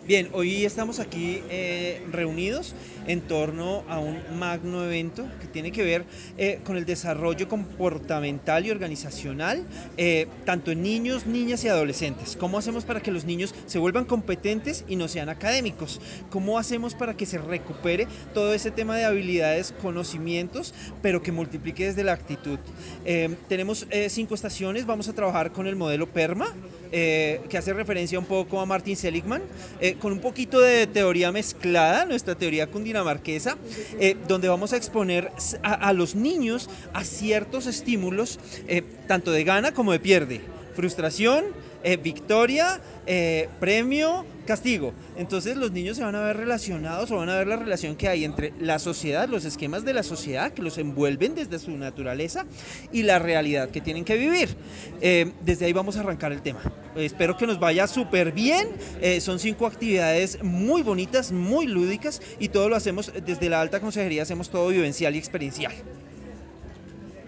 Bien, hoy estamos aquí reunidos en torno a un magno evento que tiene que ver con el desarrollo comportamental y organizacional, tanto en niños, niñas y adolescentes. ¿Cómo hacemos para que los niños se vuelvan competentes y no sean académicos? ¿Cómo hacemos para que se recupere todo ese tema de habilidades, conocimientos, pero que multiplique desde la actitud? Tenemos 5 estaciones, vamos a trabajar con el modelo PERMA, que hace referencia un poco a Martin Seligman, con un poquito de teoría mezclada, nuestra teoría cundinamarquesa, donde vamos a exponer a los niños a ciertos estímulos, tanto de gana como de pierde, frustración, victoria, premio, castigo. Entonces los niños se van a ver relacionados o van a ver la relación que hay entre la sociedad, los esquemas de la sociedad que los envuelven desde su naturaleza y la realidad que tienen que vivir. Desde ahí vamos a arrancar el tema. Espero que nos vaya súper bien. Son 5 actividades muy bonitas, muy lúdicas y todo lo hacemos desde la alta consejería, hacemos todo vivencial y experiencial.